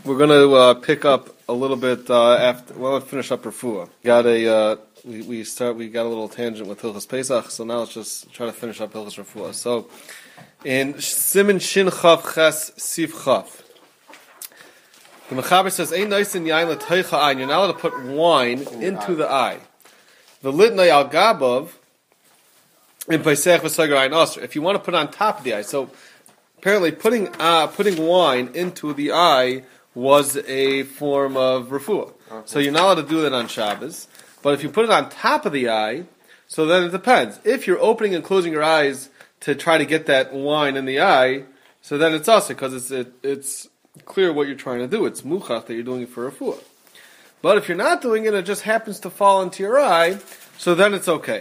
We're going to pick up a little bit after. Well, let's finish up Refuah. We got a little tangent with Hilchos Pesach, so now let's just try to finish up Hilchos Refuah. So, in Siman Shin Chav Ches Sif Chav, the Mechaber says, "Ein noisin yain l'toicha ayin." You're not allowed to put wine into the eye. The litnei al gabav in Pesach v'sagar ayin aser. If you want to put it on top of the eye, so apparently putting wine into the eye was a form of refuah. Okay. So you're not allowed to do that on Shabbos. But if you put it on top of the eye, so then it depends. If you're opening and closing your eyes to try to get that wine in the eye, so then it's also because it's clear what you're trying to do. It's muchach that you're doing it for refuah. But if you're not doing it, it just happens to fall into your eye, so then it's okay.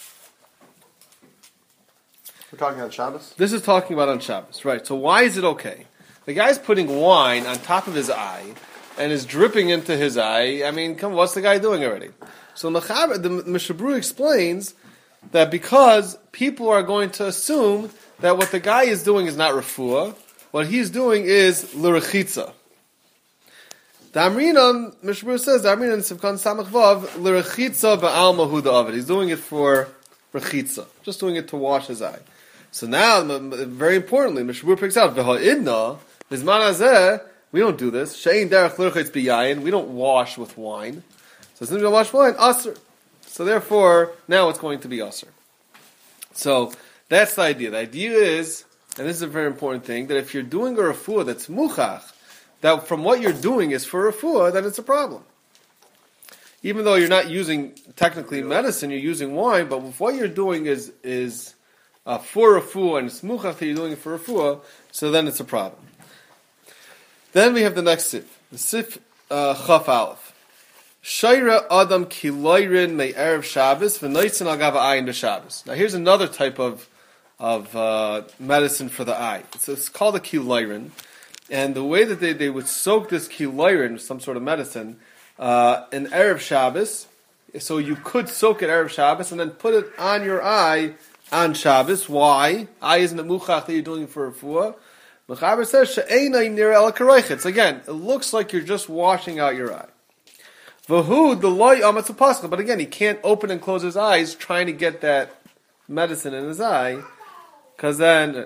We're talking on Shabbos? This is talking about on Shabbos, right. So why is it okay? The guy's putting wine on top of his eye and is dripping into his eye. I mean, come on, what's the guy doing already? So the Mishnah Berurah explains that because people are going to assume that what the guy is doing is not refuah, what he's doing is l'rechitza. The Amrinan, Mishnah Berurah says, the Amrinan Sivkan Samach Vav, l'rechitza ba'al mahuda avid. He's doing it for rechitza, just doing it to wash his eye. So now, very importantly, Mishnah Berurah picks out, v'ha'idna, bizman hazeh, we don't do this. She'ein derech l'rechitz b'yayin, we don't wash with wine. So since we don't wash wine, aser. So therefore, now it's going to be aser. So that's the idea. The idea is, and this is a very important thing, that if you're doing a refuah that's muchach, that from what you're doing is for refuah, then it's a problem. Even though you're not using technically medicine, you're using wine, but if what you're doing is for refuah and it's muchach that you're doing it for refuah, so then it's a problem. Then we have the next sif, the sif chaf aleph. Shayra adam kiloirin me erev Shabbos v'noitzin al gava ayin b'Shabbos. Now here's another type of medicine for the eye. It's called a kiloirin, and the way that they would soak this kiloirin, some sort of medicine, in erev Shabbos, so you could soak it erev Shabbos and then put it on your eye on Shabbos. Why? Eye isn't a muchach that you're doing for refuah. Mechaber says she'einay nira el karaychitz. Again, it looks like you're just washing out your eye. V'hu the loy amatzu pascha. But again, he can't open and close his eyes trying to get that medicine in his eye, because then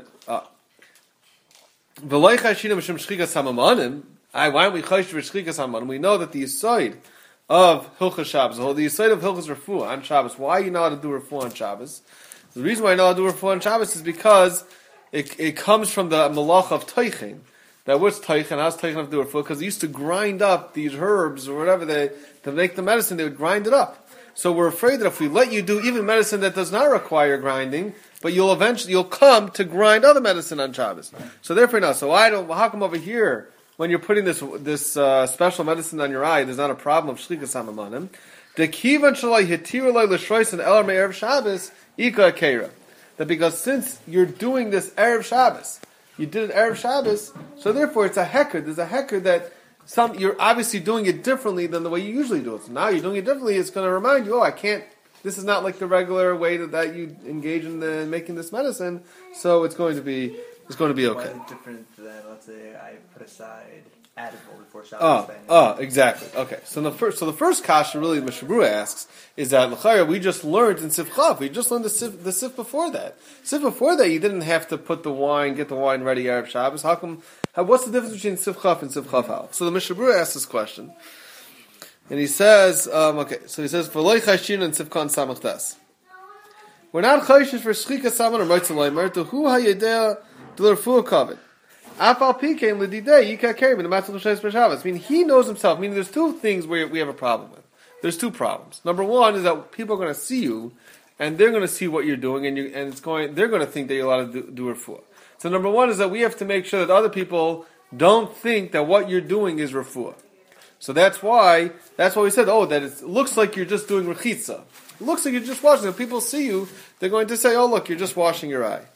v'loy chayshina b'shem shchikas hamamanim. Why don't we chayish b'shchikas hamamanim? We know that the yisoid of Hilchos Shabbos, the yisoid of Hilchos Refuah on Shabbos. Why are you not allowed to do refuah on Shabbos? The reason why you're not allowed to do refuah on Shabbos is because it comes from the malach of teichin. That what's teichin? How's teichin have to do with refuah? Because they used to grind up these herbs or whatever to make the medicine. They would grind it up. So we're afraid that if we let you do even medicine that does not require grinding, but you'll come to grind other medicine on Shabbos. So therefore, no. So how come over here when you're putting this special medicine on your eye, there's not a problem of shlikas hamamanim? The kivan shalai hitir loy l'shrois and elar me'erev Shabbos ika akera. That because since you're doing this erev Shabbos, you did it erev Shabbos, so therefore it's a heker. There's a heker that you're obviously doing it differently than the way you usually do it. So now you're doing it differently. It's going to remind you, I can't. This is not like the regular way that you engage in making this medicine. So it's going to be okay. Why is it different than, let's say, I put aside edible before Shabbos? Exactly. Okay. So the first kasha really Mishnah Berurah asks is that l'chayra we just learned in Sif Chav. We just learned the sif before that. Sif before that you didn't have to get the wine ready erev Shabbos. How come? What's the difference between Sif Chav and Sif Chav Aleph? So the Mishnah Berurah asks this question, and he says, So he says, "V'loy chayshin and Sifkan samach das." We're not chayshish for shchika saman or moitzel leimer to who hayedea d'lerfuah kavod. Afal pikein l'didei yika kerim in the matzah l'shayis b'Shabbos. I mean, he knows himself. Meaning, there's two things where we have a problem with. There's two problems. Number one is that people are going to see you, and they're going to see what you're doing, and they're going to think that you're allowed to do refuah. So number one is that we have to make sure that other people don't think that what you're doing is refuah. So that's why we said, that it looks like you're just doing rechitza. It looks like you're just washing. If people see you, they're going to say, look, you're just washing your eye.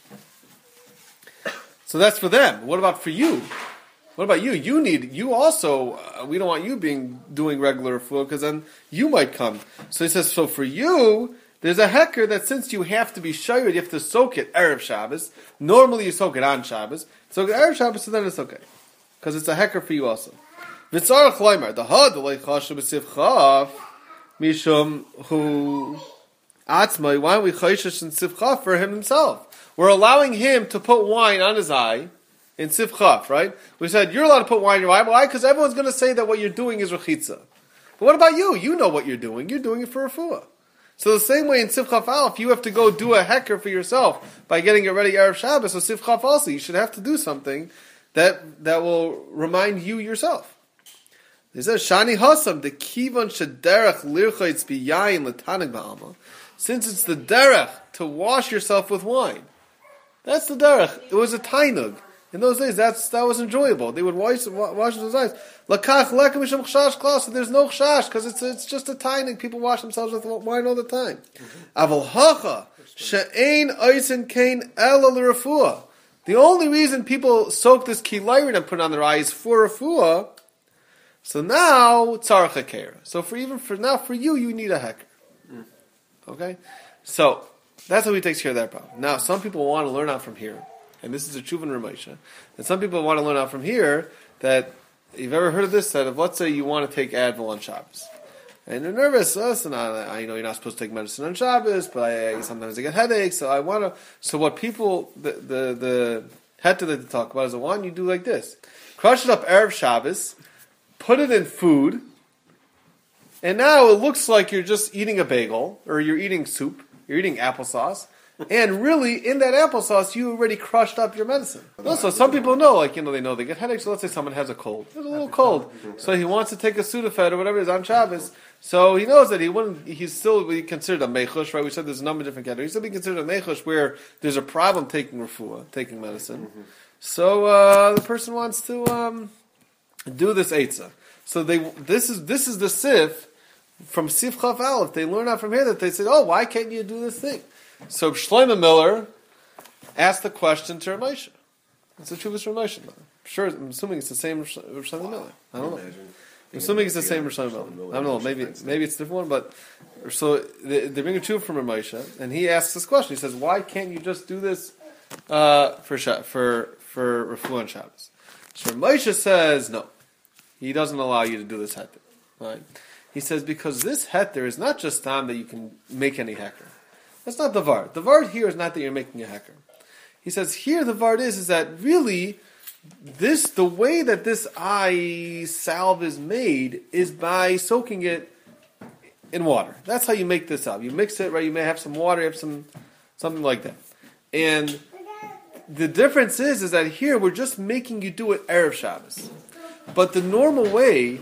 So that's for them. What about for you? What about you? You also, we don't want you doing regular refuah, because then you might come. So he says, so for you, there's a heker that since you have to be shayred, you have to soak it erev Shabbos. Normally you soak it on Shabbos. So erev Shabbos, so then it's okay. because it's a hecker for you also. V'tzarach loymar the had l'ay chashu b'sif chaf mishum hu atzmai. Why don't we chayshish in sif chaf for himself? We're allowing him to put wine on his eye in sif chaf, right? We said you're allowed to put wine in your eye. Why? Because everyone's going to say that what you're doing is rechitza. But what about you? You know what you're doing. You're doing it for refuah. So the same way in Sif Chaf Aleph, you have to go do a hecker for yourself by getting it ready Erev Shabbos. So Sif Chaf also, you should have to do something that will remind you yourself. He says, Shani Hasam, the Kivan Shaderach Lirchaitz Biyayin Latanig Ba'alma. Since it's the derech to wash yourself with wine. That's the derech. It was a tainug. In those days, that was enjoyable. They would wash those eyes. Lakach lekem misham chashash klas. So there's no chashash because it's just a tainug. People wash themselves with wine all the time. Aval hacha she'ein oisen kain ela l'refuah. The only reason people soak this kilayrin and put it on their eyes for refuah. So now tzarich hakera. So for you, you need a hecker. Okay, so that's how he takes care of that problem. Now, some people want to learn out from here. And this is a Tshuva and Ramesha. And some people want to learn out from here that you've ever heard of this, that if let's say you want to take Advil on Shabbos. And you're nervous, listen, I know you're not supposed to take medicine on Shabbos, but sometimes I get headaches, so I want to. So what people, the heter that they talk about is the one you do like this. Crush it up Erev Shabbos, put it in food, and now it looks like you're just eating a bagel, or you're eating soup, you're eating applesauce. And really, in that applesauce, you already crushed up your medicine. Also, some people know, they know they get headaches. So let's say someone has a cold. There's a little cold. So he wants to take a Sudafed or whatever it is on Shabbos. So he knows that he's still be considered a mechush, right? We said there's a number of different categories. He's still be considered a mechush where there's a problem taking refuah, taking medicine. So the person wants to do this eitzah. So this is the sif from Sif Chaf Aleph. They learn out from here that they say, oh, why can't you do this thing? So Shlomo Miller asked the question to Ramesha. It's a Chuvas Ramesha. I'm assuming it's the same Shlomo Miller. I don't know. I'm assuming it's the same Shlomo Miller. I don't know. Maybe it's a different one. But so they bring a Chuv from Ramesha, and he asks this question. He says, "Why can't you just do this for Refuah and Shabbos?" So Ramesha says, "No, he doesn't allow you to do this heter." Right? He says because this heter is not just time that you can make any hecker. That's not the vard. The vard here is not that you're making a hecker. He says here the vard is that really the way that this eye salve is made is by soaking it in water. That's how you make this salve. You mix it, right? You may have some water, you have something like that. And the difference is that here we're just making you do it Erev Shabbos. But the normal way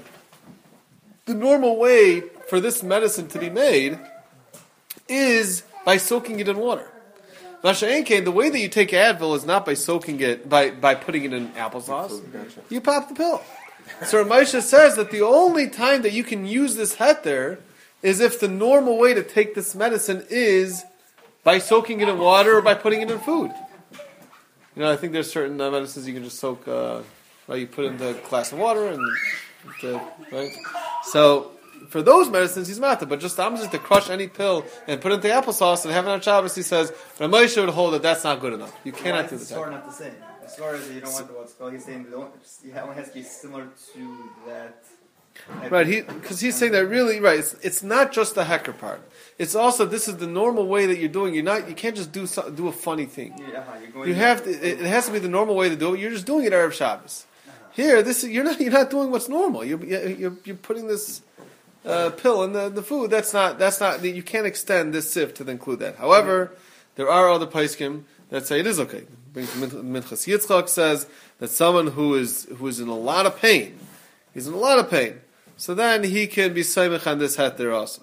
for this medicine to be made is by soaking it in water. Masha'enkein, the way that you take Advil is not by soaking it, by putting it in applesauce. You pop the pill. So Ramesha says that the only time that you can use this heter is if the normal way to take this medicine is by soaking it in water or by putting it in food. I think there's certain medicines you can just soak, right? You put in the glass of water right? So, for those medicines, he's matter, but just to crush any pill and put it into applesauce and have it on Shabbos, he says, Ramesha would hold that that's not good enough. You cannot do this. Not the same. As far as you don't want what's called, he's saying it only has to be similar to that. Right, because he's saying that really, right, it's not just the hecker part. It's also, this is the normal way that you're doing. You can't just do a funny thing. It has to be the normal way to do it. You're just doing it Erev Shabbos. Here, you're not doing what's normal. You're putting this pill in the food. That's not. You can't extend this sif to include that. However, there are other paiskim that say it is okay. Minchas Yitzchak says that someone who is in a lot of pain, he's in a lot of pain, so then he can be saimich on this heter also.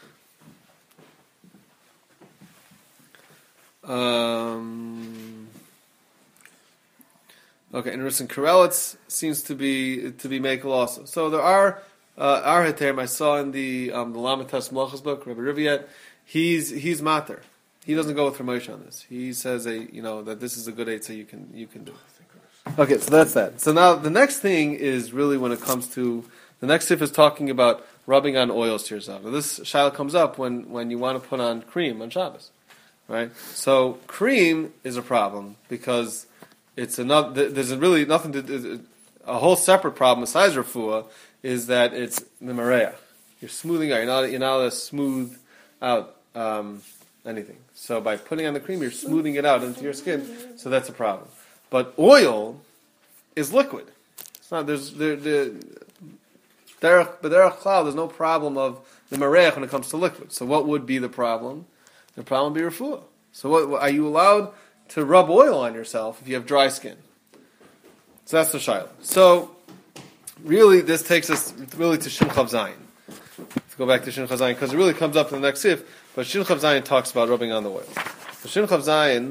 Okay, and Risson Karelitz seems to be makel also. So there are heterim I saw in the Lamatas Malachas book, Rabbi Riviet. He's mater. He doesn't go with Ramesha on this. He says that this is a good eitzah you can do. Okay, so that's that. So now the next thing is really when it comes to the next sif is talking about rubbing on oils to yourself. Now this shaila comes up when you want to put on cream on Shabbos, right? So cream is a problem because it's there's really nothing to a whole separate problem besides refuah is that it's mimareach. You're smoothing out. You're not allowed to smooth out anything. So by putting on the cream, you're smoothing it out into your skin. So that's a problem. But oil is liquid. It's not. There's cloud. There's no problem of the marech when it comes to liquid. So what would be the problem? The problem would be refuah. So what are you allowed to rub oil on yourself if you have dry skin? So that's the shayla. So really, this takes us really to Shin Chav Zayin. Let's go back to Shin Chav Zayin because it really comes up in the next sif. But Shin Chav Zayin talks about rubbing on the oil. So Shin Chav Zayin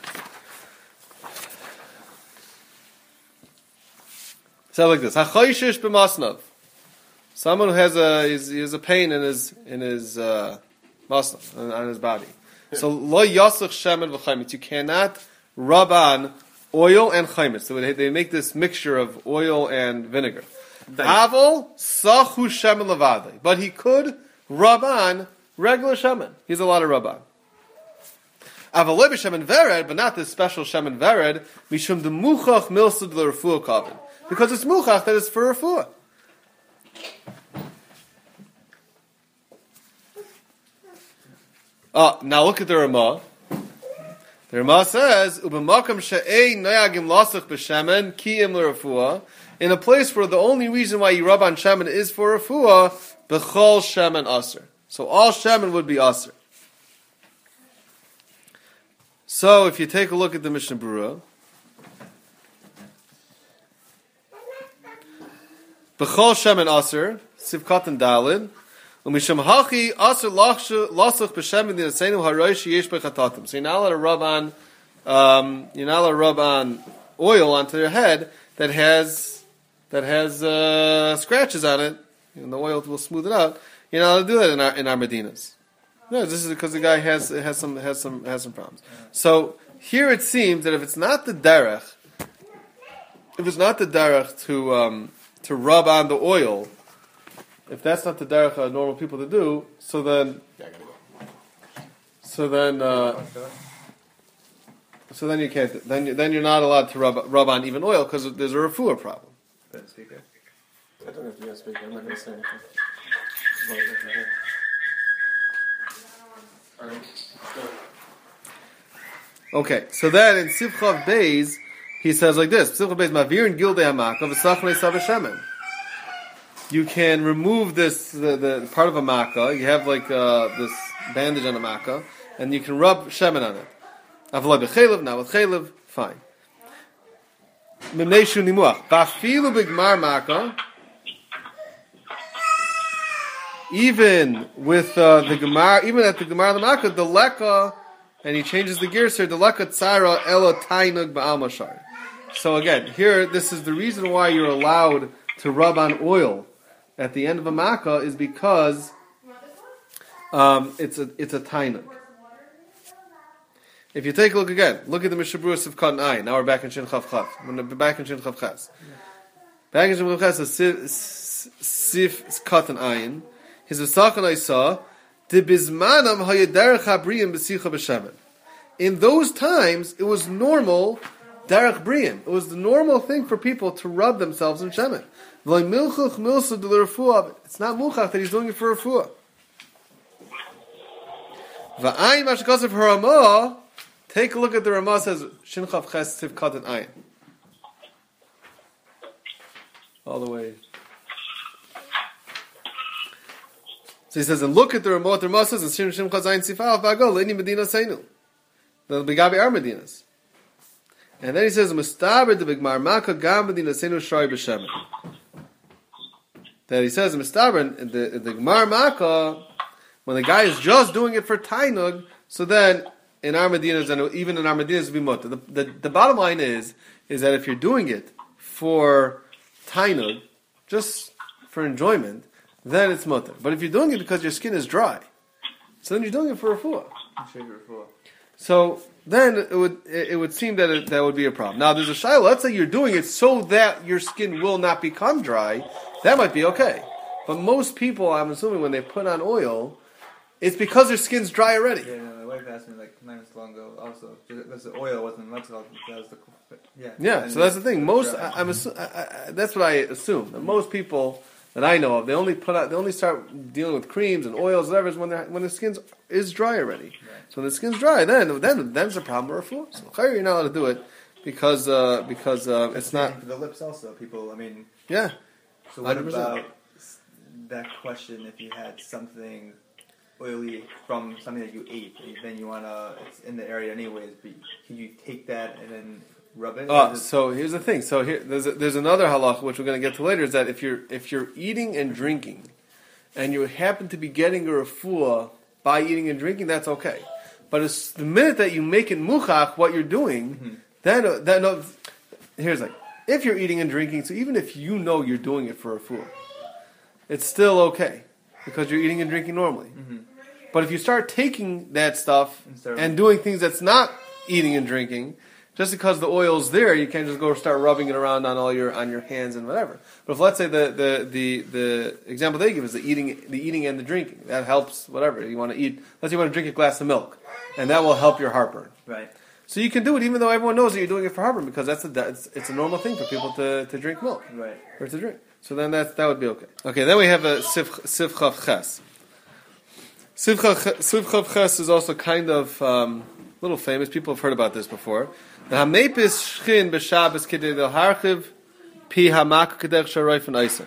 says like this: Hachayshish b'masnav. Someone who has a pain in his masnav, on his body. So lo yasach shemen v'chaymitz. You cannot rub on oil and chaymitz. So they make this mixture of oil and vinegar. Aval sachu shemen levadei. But he could rub on regular shemen. He's allowed to rub on. Aval lebi shemen vered, but not this special shemen vered. Mishum demuchach milsud l'refuah kavin. Because it's muchach that is for refuah. Now look at the Ramah. The Ramah says, "Ubemakam she'ei noyagim lasach b'shemen kiyim l'refuah." In a place where the only reason why you rub on shemen is for refuah, b'chol shemen aser. So all shemen would be aser. So if you take a look at the Mishnah Berurah, b'chol shemen aser, sivkat and dalid. So you're not allowed to rub on oil onto your head that has scratches on it, and the oil will smooth it out. You're not allowed to do that in our Medinas. No, this is because the guy has some problems. So here it seems that if it's not the derech to rub on the oil, if that's not the derech of normal people to do, so then you can't. Then you're not allowed to rub on even oil because there's a refuah problem. I don't have to be a speaker. I'm not going to say anything. Okay, so then in Sivchav Beis he says like this: Sivchav Beis Mavir and Gildei Hamakav v'Sachnei Savashemen. You can remove this the part of a makkah. You have like this bandage on a makkah, and you can rub shemen on it. Avloi b'chelev, not with chelev, fine. Mimnei shu nimuach. Ba'afilu b'gmar makkah. Even with the gemar, even at the gemar of the makkah, the leka, and he changes the gears here. The leka tzara elo tainug ba'al mashar. So again, here this is the reason why you're allowed to rub on oil at the end of a makkah is because it's a tainug. If you take a look again, look at the Mishnah Berurah of Katan Ayin. Now we're back in Shin Chav Chav. We're back in Shin Chav Ches. Back in Shin Chav Ches, Sif Katan Ayin. His Vesachan I saw the Bizmanam Hayaderech Habriyim B'Sicha B'Shemen. In those times, it was normal derech briyim. It was the normal thing for people to rub themselves in shemen. It's not muchach that he's doing it for refuah. Take a look at the Ramah says Shin Chav Ches Tiv Katan Ayin. All the way. So he says, and look at the Ramah. The Ramah says, and Shin Chav Ches Ayin Sifal V'Agol Leini Medina Seinu. The Begabi are Medinas. And then he says, Mustaber the Bigmar Makkah Gam Medina Seinu Shari B'Shemen. That he says, Mustaber in the Gemar Makkah, when the guy is just doing it for Tainug, so then in our Medinas and even in our Medinas be mutter. The bottom line is that if you're doing it for Tainug, just for enjoyment, then it's mutter. But if you're doing it because your skin is dry, so then you're doing it for refuah. So then it would seem that that would be a problem. Now there's a shayla. Let's say you're doing it so that your skin will not become dry. That might be okay. But most people, I'm assuming, when they put on oil, it's because their skin's dry already. Yeah, no, my wife asked me like 9 months long ago also, because the oil wasn't much long, because Yeah, so that's the thing. That's what I assume. That most people that I know of, they only start dealing with creams and oils, whatever, when the skin is dry already. Right. So when the skin's dry, then there's a problem with refuah. So you're not allowed to do it because it's not for the lips. Also, people. I mean, yeah. So what 100%. About that question? If you had something oily from something that you ate, and then you it's in the area anyways, but can you take that and then rub it? So here's the thing. So here, there's another halacha which we're going to get to later. Is that if you're eating and drinking, and you happen to be getting a refuah by eating and drinking, that's okay. But it's the minute that you make it muchach what you're doing, then here's like if you're eating and drinking. So even if you know you're doing it for a refuah, it's still okay because you're eating and drinking normally. Mm-hmm. But if you start taking that stuff and doing things that's not eating and drinking, just because the oil's there, you can't just go start rubbing it around on your hands and whatever. But if let's say the example they give is the eating and the drinking, that helps whatever you want to eat. Let's say you want to drink a glass of milk, and that will help your heartburn. Right. So you can do it even though everyone knows that you're doing it for heartburn because it's a normal thing for people to drink milk. Right. Or to drink. So then that would be okay. Okay. Then we have a sivchav ches. Sivchav ches is also kind of little famous. People have heard about this before. The hamepis shchin b'Shabbos kedei l'harchiv pi hamak kedei sharoif and eisen.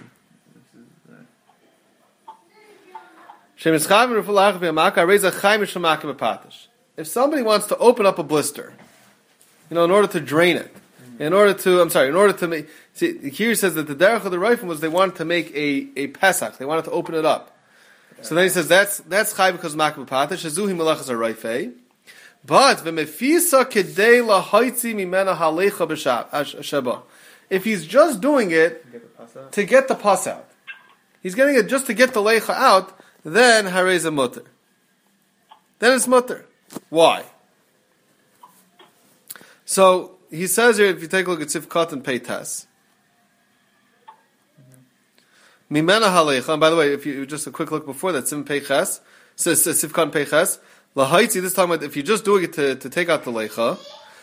Shemischav and ruful harchiv pi hamak areza chaim mishamak b'patish. If somebody wants to open up a blister, in order to drain it, in order to make. See, here it says that the derech of the Reifim was they wanted to make a pesach. They wanted to open it up. So then he says that's chai because makah b'patish. Shazuhi melachas are but v'mefisa kedei lahaitzi mimena halecha b'shaba. If he's just doing it to get the pus out, he's getting it just to get the leicha out, then hareza mutter. Then it's mutter. Why? So he says here, if you take a look at Sifkat and Peitas, mimena halecha. And by the way, if you just a quick look before that, Sim Peiches says Sifkat and Peiches. Lahaitzi, this time if you're just doing it to take out the leicha,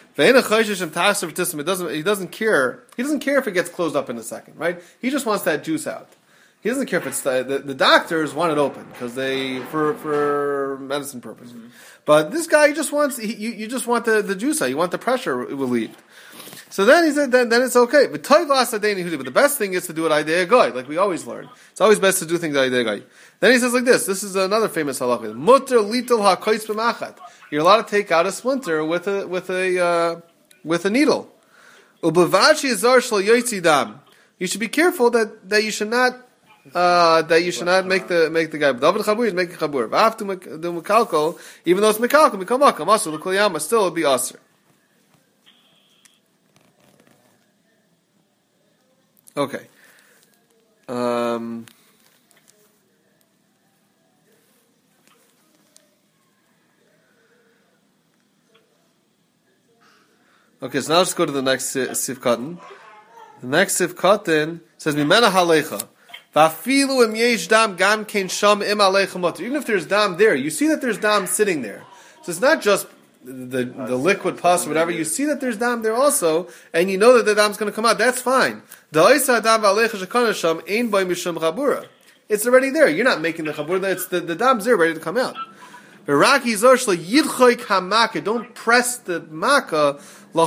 he doesn't care. He doesn't care if it gets closed up in a second, right? He just wants that juice out. He doesn't care if it's the doctors want it open because they for medicine purpose. Mm-hmm. But this guy just wants you just want the juice out. You want the pressure relieved. So then he said, then it's okay. But the best thing is to do it idea guy, like we always learn. It's always best to do things idea guy. Then he says like this. This is another famous halakha. Mutter litel hakoitz b'machat. You're allowed to take out a splinter with a needle. Ubavachi zar shel yotzi dam. You should be careful that you should not make the guy. David Chabur is making Chabur. V'aftu the mekalkol, even though it's mekalkol, mekamakam aser l'kol yama, still it'll be aser. Okay. Okay, so now let's go to the next sivkatan. The next sivkatan says, Mimena halecha. V'afilu im yesh dam gam kein sham im alecha mutter. Even if there's dam there, you see that there's dam sitting there. So it's not just the liquid pus or whatever. You see that there's dam there also, and you know that the dam's going to come out. That's fine. It's already there. You're not making the chabura. It's the dam's there, ready to come out. Don't press the makkah.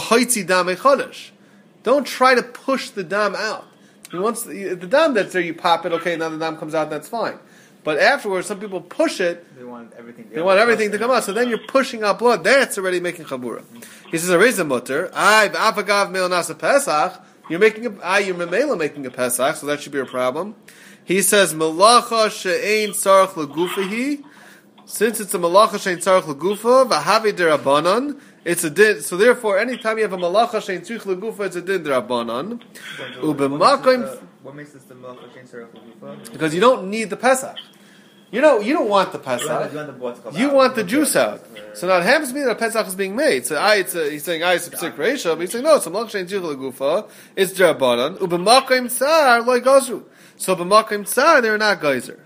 Don't try to push the dam out. Once the dam that's there, you pop it. Okay, now the dam comes out. That's fine. But afterwards, some people push it. They want everything to come out. So then you're pushing out blood. That's already making chabura. He says, "Areza mutter. Apagav meilnasa pesach." You're making you're memela making a pesach, so that should be a problem. He says, "Malacha she'ein tzarich legufahi." Since it's a malacha she'ein tzarich legufa, v'havi derabanan. It's a din. So therefore, anytime you have a malacha she'ein tzarich legufa, it's a din derabanan. What makes this the malacha she'ein tzarich legufa? Because you don't need the pesach. You don't want the pesach. You want the juice out. So now it happens to be that a pesach is being made. So he's saying it's a psik reisha, but he's saying no. It's a malach shein tzich legufa. It's derabanan. Ubemakim tsar loy gazru. So b'makim tsar they're not geyser.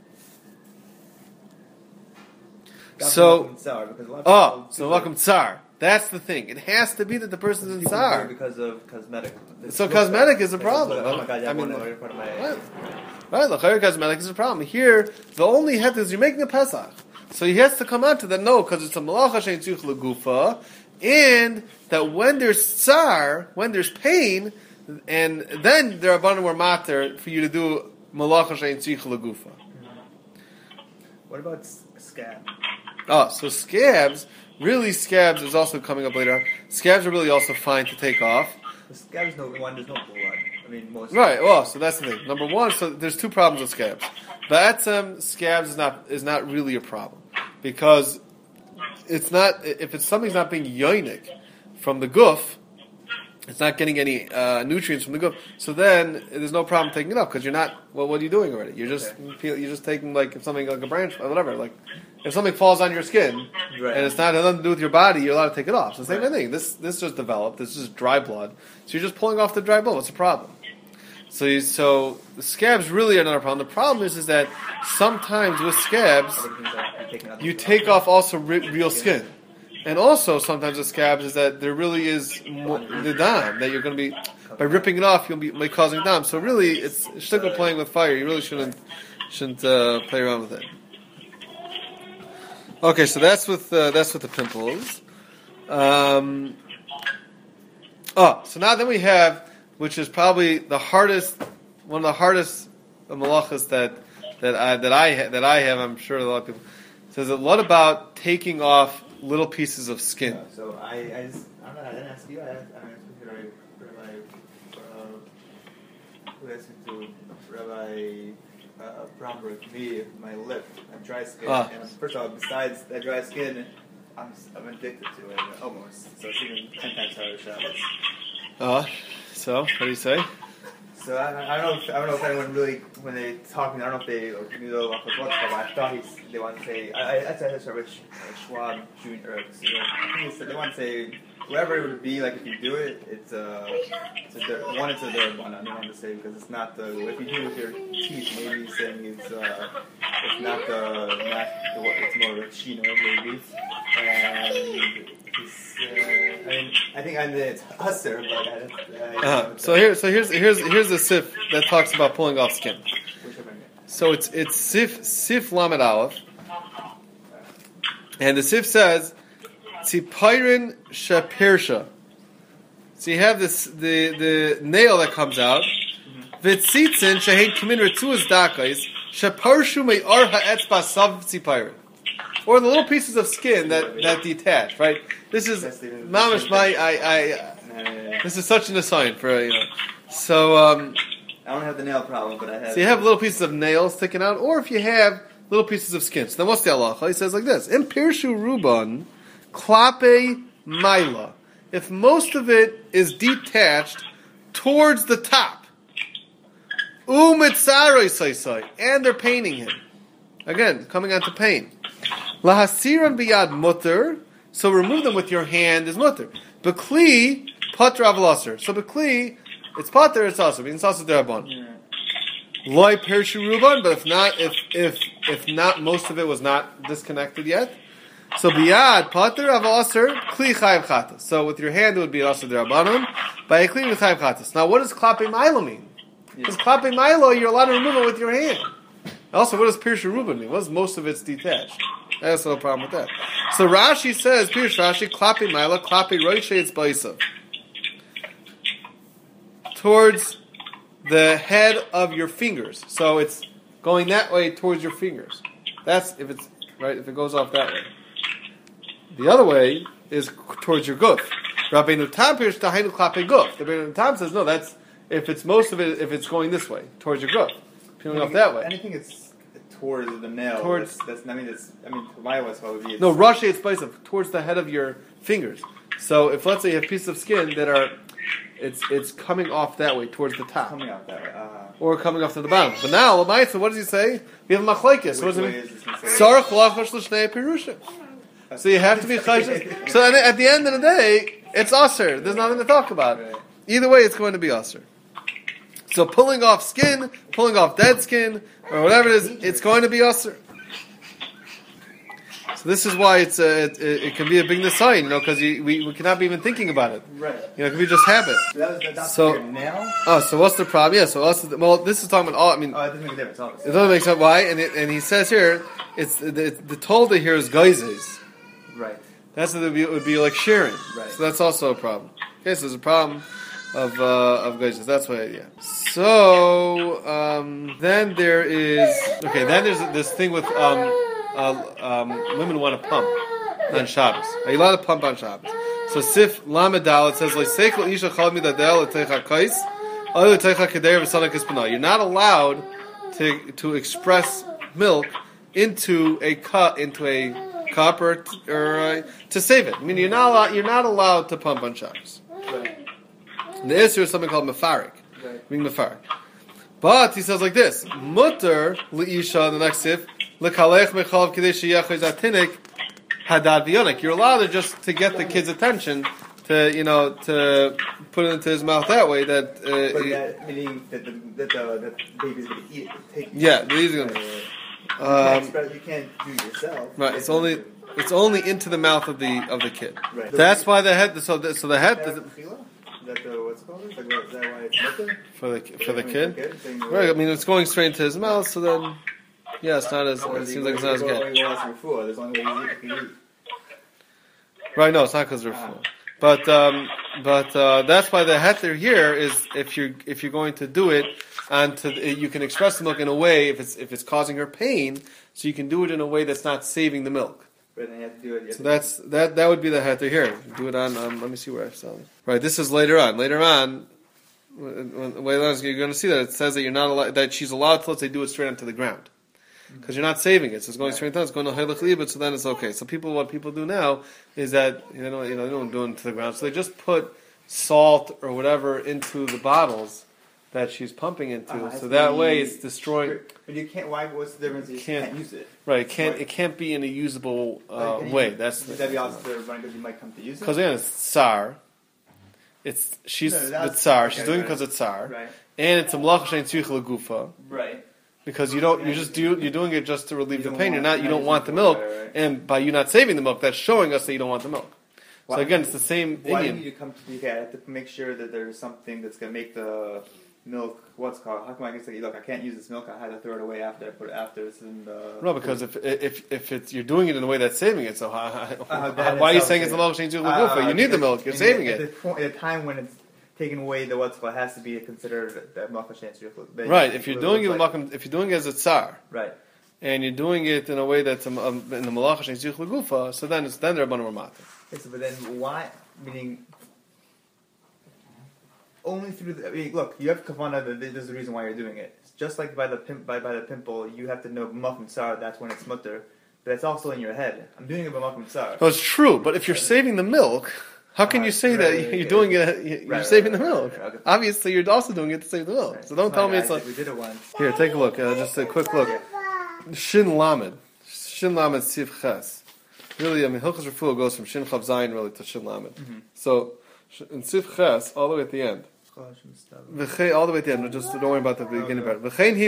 So b'makim tsar. That's the thing. It has to be that the person's in People tsar. do it because of cosmetic. So cosmetic is a Like, problem. Oh my god, I mean, right in front of my. right? L'chayr cosmetic is a problem. Here, the only het is you're making a Pesach. So he has to come out to that no, because it's a malacha shein tzich legufa, and that when there's tsar, when there's pain, and then there are abundant more matter for you to do malacha shein tzich legufa. What about scab? Oh, so scabs is also coming up later on. Scabs are really also fine to take off. The scab is no one. There's no blood. I mean, most. Right. Well, so that's the thing. Number one, so there's two problems with scabs. But scabs is not really a problem because it's not if something's not being yoinik from the goof, it's not getting any nutrients from the goof. So then there's no problem taking it off because you're not. Well, what are you doing already? You're just taking like if something like a branch or whatever. Like if something falls on your skin Right. and it's not nothing to do with your body, you're allowed to take it off. So same thing. This just developed. This is dry blood. So you're just pulling off the dry blood. What's the problem? So the scabs really are not a problem. The problem is that sometimes with scabs, you take off also real skin. And also sometimes with scabs is that there really is the dam that you're going to be, by ripping it off, you'll be causing dam. So really, it's shtickle playing with fire. You really shouldn't play around with it. Okay, so that's with the pimples. So now then we have, which is probably one of the hardest malachas that I have. I'm sure a lot of people. It says a lot about taking off little pieces of skin. Yeah, so I don't know. I didn't ask you. I asked who asked me to Rabbi Bromberg. Me, my lip, and dry skin. And first of all, besides that dry skin, I'm addicted to it almost. So it's even 10 times harder Shabbos. So what do you say? So I don't know if anyone really, when they talk to me, I don't know if they knew the what's but I thought they want to say, I said Rich Schwab Jr. I think he said they want to say, whoever it would be, like if you do it, it's a third one. I don't want to say because it's not if you do it with your teeth, maybe he's saying it's not it's more Rachino maybe. And I think I mean it's Husser, but So here's the sif that talks about pulling off skin. So it's sif lamed aleph, and the sif says tzipayrin shapirsha. So you have the nail that comes out. Vitzitzin shehein kimin retzuas dakais shaparshu me'ar ha'etzba sav tzipayrin. Or the little pieces of skin that detach, right? This is mamish this is such an assign for So I don't have the nail problem, but I have. So you have little pieces of nails sticking out, or if you have little pieces of skin. So then what's the halacha? He says like this: Im pirshu ruban klape maila. If most of it is detached towards the top, umitzaroi saisai, and they're painting him. Again, coming on to pain. Lahasiran biyad mutter, so remove them with your hand is mutter. Bekli patra avlaser. So bekli, it's pater, it's also. It means also derabon. Loi pershu ruban, but if not, most of it was not disconnected yet. So biyad pater avlaser kli chayiv chatas. So with your hand it would be also derabanon. By kli with chayiv chatas. Now what does klape milo mean? Because klape milo you're allowed to remove it with your hand. Also, what does Pirshu Ruben mean? What does most of it's detached? That's no problem with that. So Rashi says, Pirshu Rashi, klapi maila, klapi roishe it's baisav. Towards the head of your fingers. So it's going that way towards your fingers. That's if it's right, if it goes off that way. The other way is towards your guf. Rabbeinu Tam Pirsh Tahinu klapi guf. The Rabbeinu Tam says, no, that's if it's most of it, if it's going this way, towards your guf. Peeling off that way. Anything it's towards the nail. That's I mean, to my was probably. No, Rashi it's baisav, towards the head of your fingers. So if let's say you have pieces of skin that are, it's coming off that way towards the top, coming off that way, or coming off to the bottom. But now Lamaisa, what does he say? We have machlekes. What does it mean? Sarach lachash l'shnei pirusha. So you have to be chayshes. So at the end of the day, it's aser. There's nothing to talk about. Right. Either way, it's going to be aser. So pulling off skin, pulling off dead skin, or whatever it is, it's going to be aser. So this is why it can be a big nisayin, because we cannot be even thinking about it. Right. It can be just habit. So your nail? Oh, so what's the problem? Yeah, so this is talking about all. I mean, Oh, it doesn't make a difference. Obviously. it doesn't make sense. Why? And he says here, it's the tolda here is geizes. Right. That's what it would be like sharing. Right. So that's also a problem. Okay, so there's a problem of geizes. That's why, yeah. So then there is Then there's this thing with women want to pump on Shabbos. Are you allowed to pump on Shabbos? So Sif Lamedal, it says Leisekel Isha Chal Midadel Letecha Kais, Oil Letecha Keder V'Sanak Ispana. You're not allowed to express milk into a cup or to save it. I mean, you're not allowed to pump on Shabbos. Right. And the issue is something called mefarik, being mefarik. But he says like this: Mutter liisha, the next sif lekalech mechalav kidei sheyachos atinik hadad v'yonik. You're allowed to get the kid's attention to put it into his mouth that way. That but that meaning that the baby's going to eat it. Take yeah, the baby's going to. You can't do it yourself. Right. It's only into the mouth of the kid. Right. That's why the head. So the head. Is that what's it called? Is that why it's mutter? For the kid? Right, I mean, it's going straight into his mouth, so then, yeah, it's not as, it seems like it's not as good. There's only way you can eat. Right, no, it's not because they're full. But that's why the heter here is if you're going to do it, and you can express the milk in a way, if it's causing her pain, so you can do it in a way that's not saving the milk. But then you have to do it. So that would be the heter here. Do it on. Let me see where I saw it. Right, this is later on. Later on, you're going to see that it says that you're not allowed, that she's allowed to, let's say, do it straight onto the ground, because you're not saving it. So it's going straight down. It's going to haylach libet. So then it's okay. So what people do now is that they don't do it to the ground. So they just put salt or whatever into the bottles that she's pumping into. So that way it's destroying. But you can't. Why? What's the difference? You can't use it. Right. It can't be in a usable way. That's would that be also the run because you might come to use it? Because again, it's tsar. She's tsar. She's doing it because it's tsar. Right. And it's a melacha shein tzrich legufa. Right. Because you're doing it just to relieve the pain. You don't want the milk, and by you not saving the milk, that's showing us that you don't want the milk. So again, it's the same. Why do you need to come to the I have to make sure that there's something that's going to make the milk. What's called? How come I can say, look, I can't use this milk. I had to throw it away after I put it after it's in the. No, because if you're doing it in a way that's saving it, so why are you saying it's a melacha shein tzrich legufa? You need the milk. You're saving it. At the time when it's taking away the what's called, has to be considered the melacha shein tzrich legufa. Right. If you're doing it as a tsar. Right. And you're doing it in a way that's in the melacha shein tzrich legufa, so then they're Rabbanan Ramata. Okay, so but then why? Meaning. Only through look, you have kavanah that there's a reason why you're doing it. It's just like by the pimple, you have to know b'makom tsar, that's when it's mutter. But it's also in your head. I'm doing it b'makom tsar. No, it's true, but if you're saving the milk, how can you say that you're doing it, you're saving the milk? Okay. Obviously, you're also doing it to save the milk. Right. So don't tell me it's like... We did it once. Here, take a look. Just a quick look. Shin Lamed. Shin Lamed Siv Ches. Really, I mean, Hilchos Refuah goes from Shin Chav Zayin really to Shin Lamed. Mm-hmm. So, in Siv Ches, all the way at the end, all the way at the end. Just don't worry about the beginning part.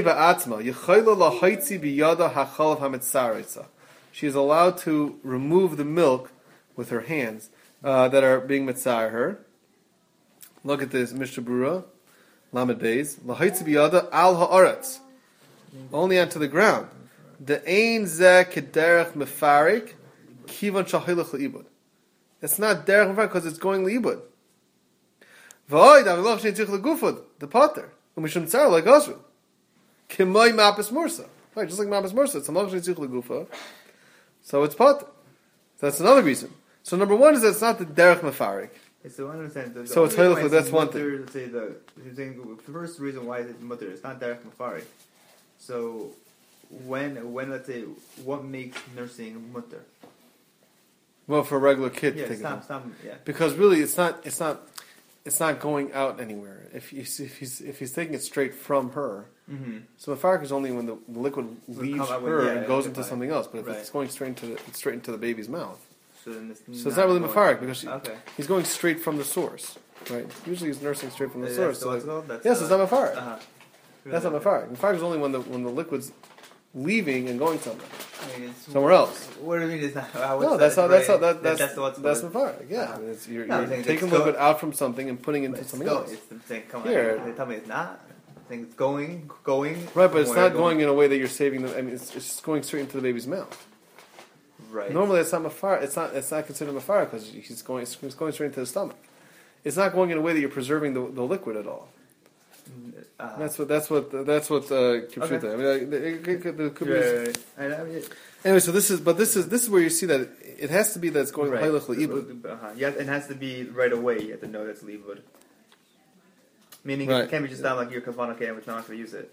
She is allowed to remove the milk with her hands that are being mitzar her. Look at this, Mishnah Berurah, Lamed Beis. Lahaitzi biyada al haaretz, only onto the ground. The ein zeh kederech mefarik kivan shahilach leibud. It's not derech mefarik because it's going leibud. V'oid avilach shein tzich legufod the potter umishum tzar like Osru kimoi mapis mursa, right? Just like mapis mursa, it's a malach shein tzich legufa, so it's potter. So that's another reason. So number one is that it's not the derech mefarik. So I understand. So it's halach. That's one thing. Say the first reason why it's mutter, it's not derech mefarik. So when let's say what makes nursing mutter? Well, for a regular kid, yeah, to take stop, it. Because really, it's not going out anywhere. If he's taking it straight from her, mm-hmm. So mefarik is only when the liquid leaves her and goes into something else. But if it's going straight into the baby's mouth, so it's not really mefarik because he's going straight from the source, right? Usually he's nursing straight from the source. So yes, it's not mefarik. That's not mefarik. Mefarik is only when the liquid's leaving and going somewhere. I mean, it's somewhere else. What do you mean? It's not. No, that's what's Yeah, you're No, I'm saying taking a it's liquid out from something and putting it into It's something going. else. It's the thing. Come Here. on. They tell me it's not. I think it's going. Right, but it's somewhere, not going in a way that you're saving them. I mean, it's just going straight into the baby's mouth. Right. Normally, it's not mafar. It's not considered mafar because he's going straight into the stomach. It's not going in a way that you're preserving the liquid at all. That's what Kipshuta. Okay. I mean, there could be. Right. I mean, Anyway, so this is where you see that it has to be that it's going right. haylach leibud. Yeah, it has to be right away. You have to know that's leibud. Meaning Right. it can't be just down like your kavanah, okay, we're not going to use it.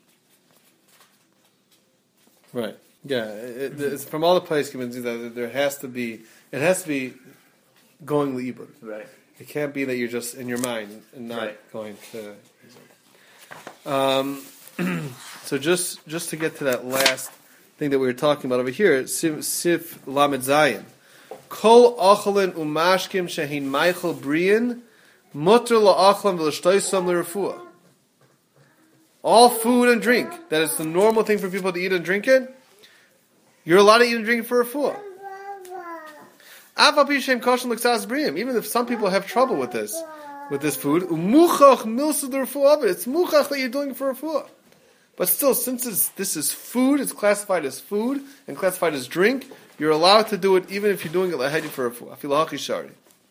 Right. Yeah. It's from all the places that there has to be. It has to be going leibud. Right. It can't be that you're just in your mind and not Right. going to. So just to get to that last thing that we were talking about over here, Sif Lamed Zayin, Kol Achalin Umashkim Shehin Michael Brian, Mutter LaAchlam VeLashtoisam LeRefuah. All food and drink that is the normal thing for people to eat and drink it, you're allowed to eat and drink it for refuah. Even if some people have trouble with this food, it's muchach that you're doing it for refuah. But still, since this is food, it's classified as food and classified as drink, you're allowed to do it even if you're doing it lahedi for refuah. Afilahachi shari.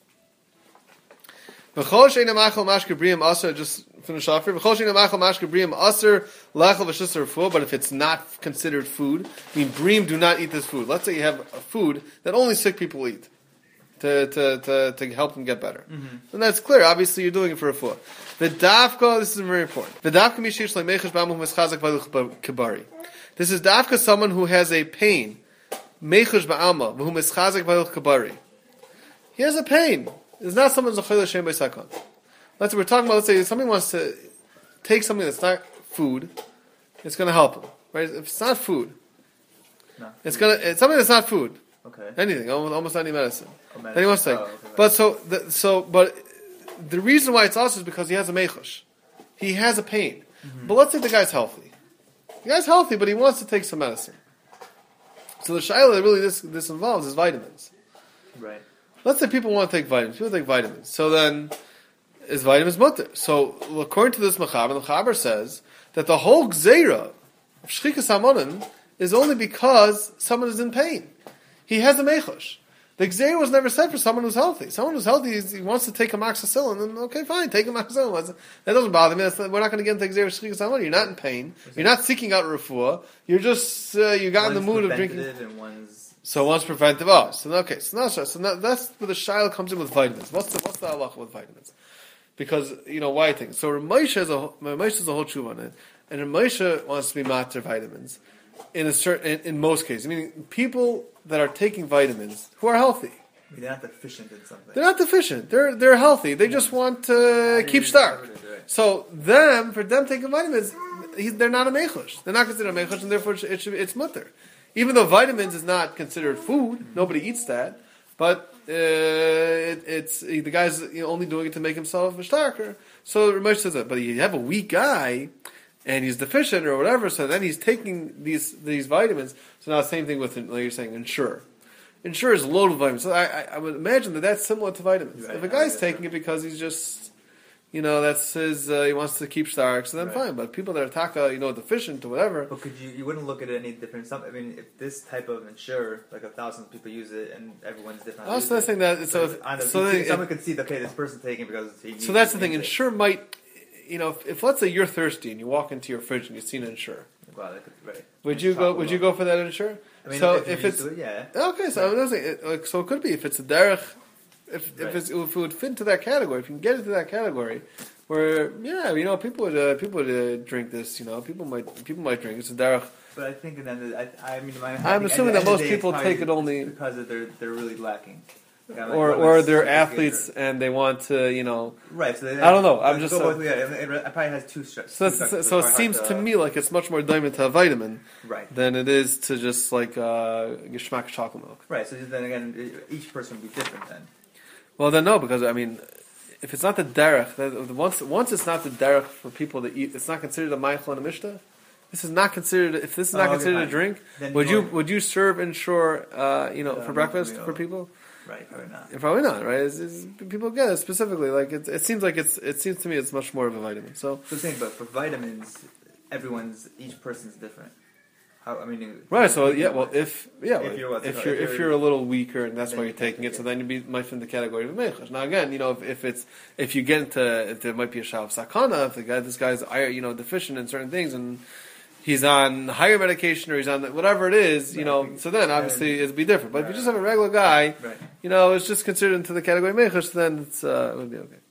Just finish off here. But if it's not considered food, I mean, bream do not eat this food. Let's say you have a food that only sick people eat to help them get better. Mm-hmm. And that's clear. Obviously, you're doing it for a food. The dafka, this is very important. The dafka mishish like mechash b'amu mischazak v'luch kabari. This is dafka someone who has a pain. Mechash b'alma v'hu mischazak v'luch kabari. He has a pain. It's not someone's a chayla shem b'sakon. Let's say we're talking about. Let's say somebody wants to take something that's not food. It's going to help him, right? If it's not food, it's something that's not food. Okay. Anything, almost any medicine. Medicine. That he wants to take. Okay. But the reason why it's also is because he has a mechush. He has a pain. Mm-hmm. But let's say the guy's healthy. The guy's healthy, but he wants to take some medicine. So the shayla that really this involves is vitamins. Right. Let's say people want to take vitamins. People take vitamins. So then, is vitamins mutter? So according to this Mechaber, the Mechaber says that the whole gzeira of shchikas hamonim is only because someone is in pain. He has a mechush. The gzeira was never said for someone who's healthy. Someone who's healthy, he wants to take a moxicillin, then okay, fine, take a moxicillin. That doesn't bother me. We're not going to get into gzeira of shchikas hamonim. You're not in pain. You're not seeking out refuah. You're just you got in the mood of drinking. So one's preventive. Oh, so that's where the shayla comes in with vitamins. What's the halacha with vitamins? Because why I think so. Ramosha is a whole tshuva on it, and Ramosha wants to be matter vitamins in most cases. I mean, people that are taking vitamins who are healthy. They're not deficient in something. They're not deficient. They're healthy. They just want to keep stark. So for them taking vitamins, they're not a mechush. They're not considered a mechush, and therefore it's mutter. Even though vitamins is not considered food, nobody eats that. But it's the guy's only doing it to make himself a starker. So Ramesh says that. But you have a weak guy, and he's deficient or whatever. So then he's taking these vitamins. So now the same thing with, like you're saying, Ensure. Ensure is loaded with vitamins. So I would imagine that that's similar to vitamins. Right. If a guy's taking it because he's just that's his. He wants to keep stark. So then fine. But people that are taka, deficient or whatever. But you wouldn't look at it any different. I mean, if this type of Ensure, like 1,000 people use it, and everyone's different. I was saying that. Someone could see, okay, this person's taking it because he. So that's the thing. Ensure might, if let's say you're thirsty and you walk into your fridge and you see an Ensure. Wow, that could, right. Would you go for that Ensure? I mean, so if it's yeah. Okay, so I'm saying, so it could be if it's a derech. If it would fit into that category, if you can get into that category, where people would drink this, people might drink it's a derech. But I think I'm assuming that most people take it only because they're really lacking, or they're athletes and they want to right. So I don't know. I'm just it probably has two stress. So it seems to me like it's much more diamond to a vitamin, than it is to just like geschmack chocolate milk. Right. So then again, each person would be different then. Well, then no, because I mean, if it's not the derech, once it's not the derech for people to eat, it's not considered a meichel and a mishnah. this is not considered. If this is not considered a fine. drink, Then would you serve inshore, for breakfast meal. for people? Right, or not? Probably not, right? People get it specifically. Like it seems like it seems to me it's much more of a vitamin. So The thing, but for vitamins, each person's different. right. So well, if If you're a little weaker and that's then why you you're taking can't it, so take then you might fit in the category of mechash. Now again, if you get into if there might be a shal of sakana, if this guy's deficient in certain things and he's on higher medication or he's on whatever it is, so then obviously it'd be different. But if you just have a regular guy, Right. it's just considered into the category mechash, then it would be okay.